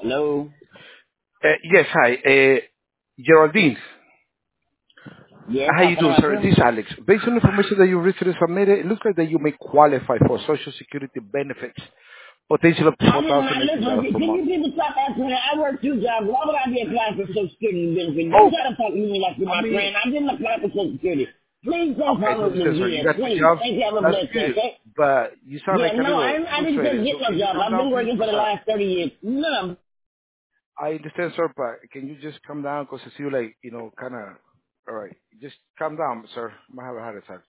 Hello? Yes, hi. Geraldine, Yes, how how you can I doing, help sir? you? This is Alex. Based on the information that you recently submitted, it looks like that you may qualify for Social Security benefits, potential up to I did not $4,018 listen. per Can month. you people stop asking me? I work two jobs. Why would I be applying for Social Security benefits? Don't Oh, try to talk to me like you're I my mean, friend. I didn't apply for Social Security. Please don't okay, call so me listen, sir, you again. got two Please. jobs. Thank you. Have a That's blessed day, good, okay? but you sound Yeah, like a no, little I didn't just frustrated. get So no can you job. calm I've down, been please? working for the last 30 years. No, I understand, sir, but can you just calm down? Because I feel like, kind of, all right, just calm down, sir. I might have a heart attack.